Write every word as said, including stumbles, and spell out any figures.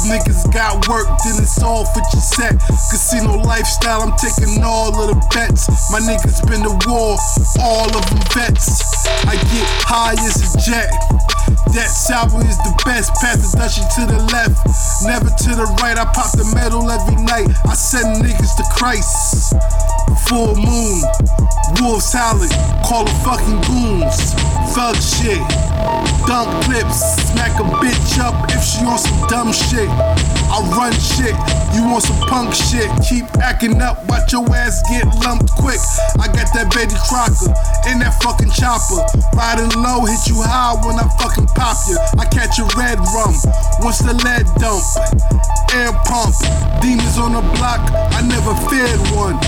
niggas got work, then it's all for your set. Casino lifestyle, I'm taking all of the bets. My niggas been to war, all of them vets. I get high as a jet. That sour is the best. Pass the dutchie to the left, never to the right. I pop the metal every night. I send niggas to Christ. Full moon, wolves howling, call the fucking goons. Thug shit, dunk clips, smack a bitch up if she on some dumb shit. I run shit, you want some punk shit. Keep acting up, watch your ass get lumped quick. I got that Betty Crocker in that fucking chopper. Riding low, hit you high when I fucking pop you. I catch a red rum, once the lead dump. Air pump, demons on the block, I never feared one.